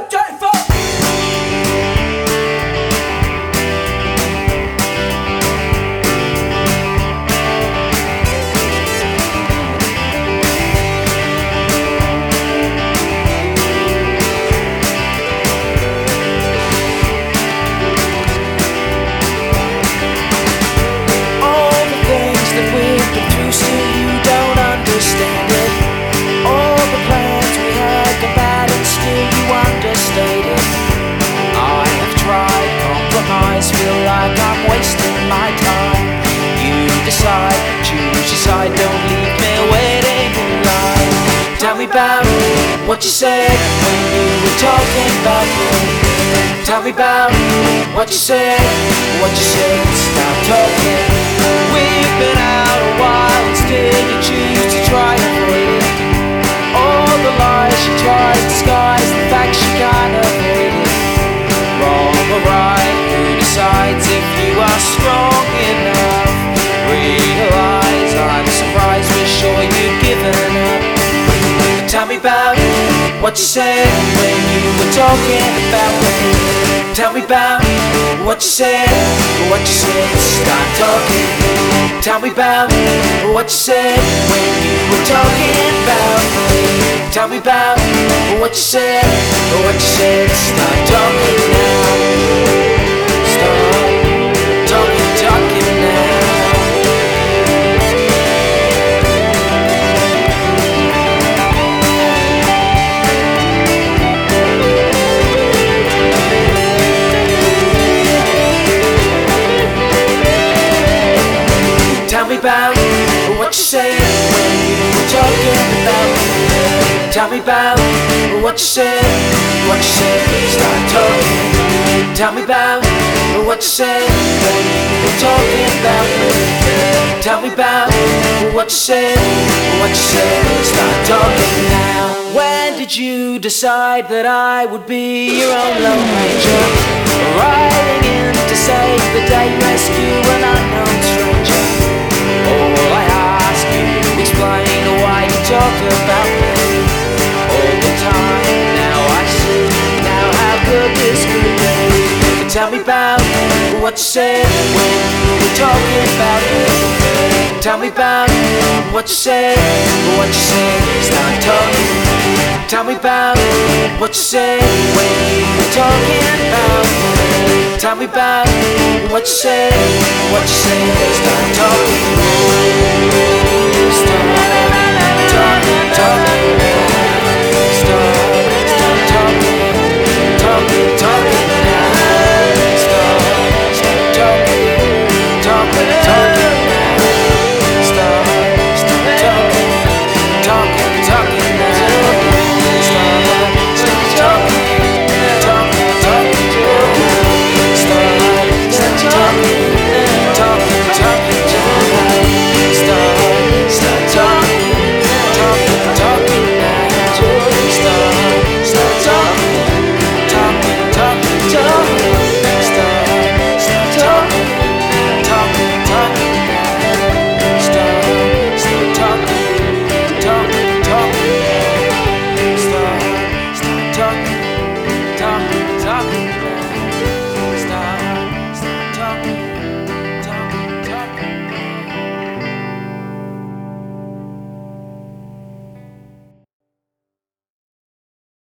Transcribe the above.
Feel like I'm wasting my time. You decide, choose your side, don't leave me waiting in line. Tell me about what you said when you were talking about me. Tell me about what you said, stop talking. We've been out a while and still you choose to try and avoid it. All the lies you try to disguise, the facts you can't avoid it. Wrong or right, who decides if you are strong enough? Realize I'm surprised, we're sure you've given up. Tell me about what you said when you were talking about me. Tell me about what you said, stop talking. Tell me about what you said when you were talking about me. Tell me about what you said, stop talking now. Stop talking now. Tell me about what you said when you were talking about me. Tell me about what you said, start talking. Tell me about what you said when you were talking about me. Tell me about what you said, start talking now. When did you decide that I would be your own Lone Ranger? Riding in to save the day, rescue an unknown stranger. All I ask you to explain why you talk about me all the time. Now I see now how good this could be. But tell me about what you said when you were talking about me. Tell me about what you said, start talking. Tell me about what you said when you were talking about me. Tell me about what you said, start talking. Start talking.